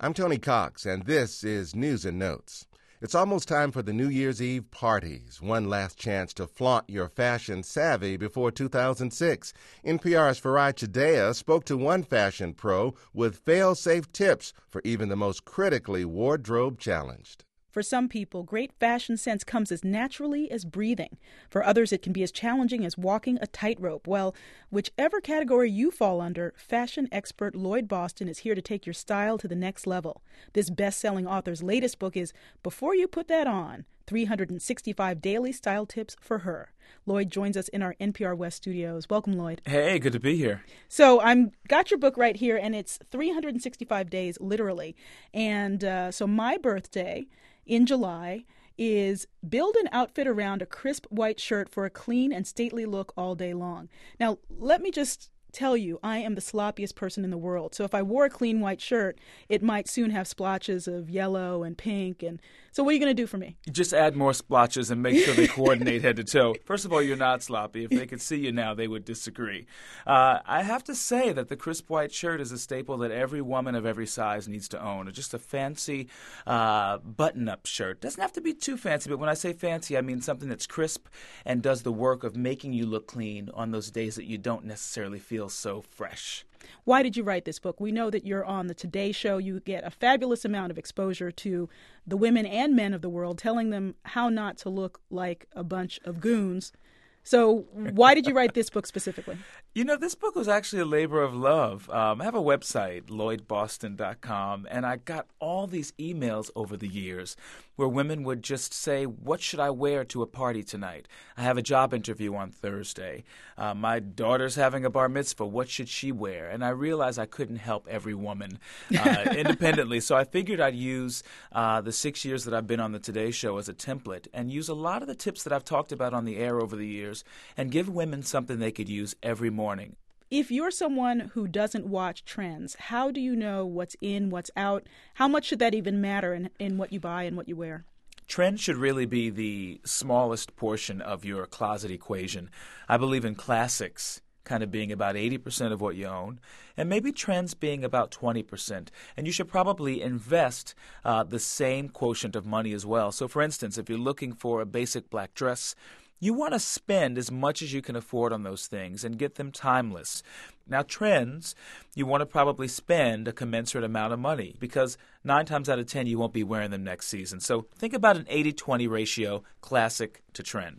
I'm Tony Cox, and this is News and Notes. It's almost time for the New Year's Eve parties. One last chance to flaunt your fashion savvy before 2006. NPR's Farai Chideya spoke to one fashion pro with fail-safe tips for even the most critically wardrobe-challenged. For some people, great fashion sense comes as naturally as breathing. For others, it can be as challenging as walking a tightrope. Well, whichever category you fall under, fashion expert Lloyd Boston is here to take your style to the next level. This best-selling author's latest book is Before You Put That On, 365 Daily Style Tips for Her. Lloyd joins us in our NPR West studios. Welcome, Lloyd. Hey, good to be here. So I'm got your book right here, and it's 365 days, literally. And so my birthday in July is build an outfit around a crisp white shirt for a clean and stately look all day long. Now, let me just tell you, I am the sloppiest person in the world. So if I wore a clean white shirt, it might soon have splotches of yellow and pink. And so what are you going to do for me? Just add more splotches and make sure they coordinate head to toe. First of all, you're not sloppy. If they could see you now, they would disagree. I have to say that the crisp white shirt is a staple that every woman of every size needs to own. Just a fancy button-up shirt. Doesn't have to be too fancy, but when I say fancy, I mean something that's crisp and does the work of making you look clean on those days that you don't necessarily feel so fresh. Why did you write this book? We know that you're on the Today Show. You get a fabulous amount of exposure to the women and men of the world, telling them how not to look like a bunch of goons. So why did you write this book specifically? You know, this book was actually a labor of love. I have a website, LloydBoston.com, and I got all these emails over the years where women would just say, what should I wear to a party tonight? I have a job interview on Thursday. My daughter's having a bar mitzvah. What should she wear? And I realized I couldn't help every woman independently. So I figured I'd use the 6 years that I've been on the Today Show as a template and use a lot of the tips that I've talked about on the air over the years and give women something they could use every morning. If you're someone who doesn't watch trends, how do you know what's in, what's out? How much should that even matter in what you buy and what you wear? Trends should really be the smallest portion of your closet equation. I believe in classics kind of being about 80% of what you own, and maybe trends being about 20%. And you should probably invest the same quotient of money as well. So, for instance, if you're looking for a basic black dress, you want to spend as much as you can afford on those things and get them timeless. Now, trends, you want to probably spend a commensurate amount of money because 9 times out of 10 you won't be wearing them next season. So think about an 80-20 ratio, classic to trend.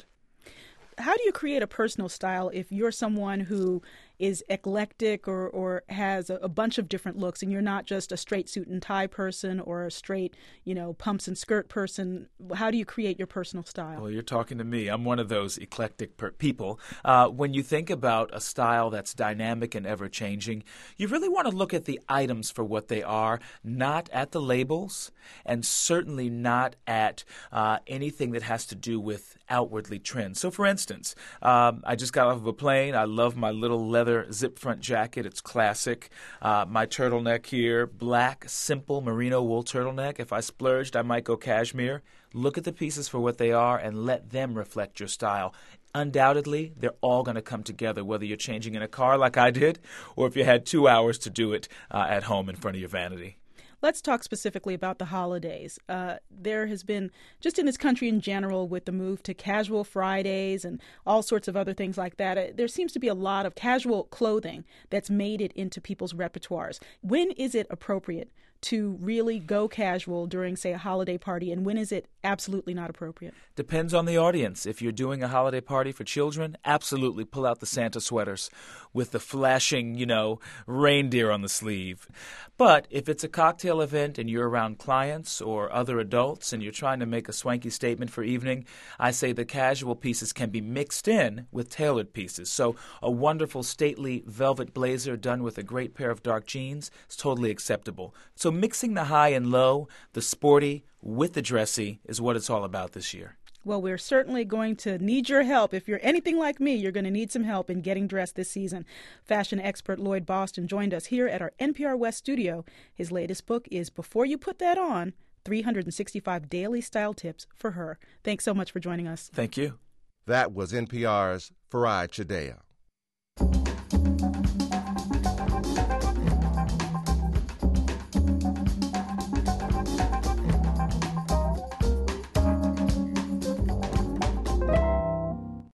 How do you create a personal style if you're someone who is eclectic or has a bunch of different looks and you're not just a straight suit and tie person or a straight, pumps and skirt person? How do you create your personal style? Well, you're talking to me. I'm one of those eclectic people. When you think about a style that's dynamic and ever-changing, you really want to look at the items for what they are, not at the labels, and certainly not at anything that has to do with outwardly trends. So, for instance, I just got off of a plane. I love my little leather zip front jacket. It's classic. My turtleneck here, black, simple merino wool turtleneck. If I splurged, I might go cashmere. Look at the pieces for what they are and let them reflect your style. Undoubtedly, they're all going to come together, whether you're changing in a car like I did or if you had 2 hours to do it at home in front of your vanity. Let's talk specifically about the holidays. There has been, just in this country in general, with the move to casual Fridays and all sorts of other things like that, there seems to be a lot of casual clothing that's made it into people's repertoires. When is it appropriate to really go casual during, say, a holiday party, and when is it absolutely not appropriate? Depends on the audience. If you're doing a holiday party for children, absolutely pull out the Santa sweaters with the flashing, reindeer on the sleeve. But if it's a cocktail event and you're around clients or other adults and you're trying to make a swanky statement for evening, I say the casual pieces can be mixed in with tailored pieces. So a wonderful stately velvet blazer done with a great pair of dark jeans is totally acceptable. So mixing the high and low, the sporty with the dressy is what it's all about this year. Well, we're certainly going to need your help. If you're anything like me, you're going to need some help in getting dressed this season. Fashion expert Lloyd Boston joined us here at our NPR West studio. His latest book is Before You Put That On, 365 Daily Style Tips for Her. Thanks so much for joining us. Thank you. That was NPR's Farai Chideya.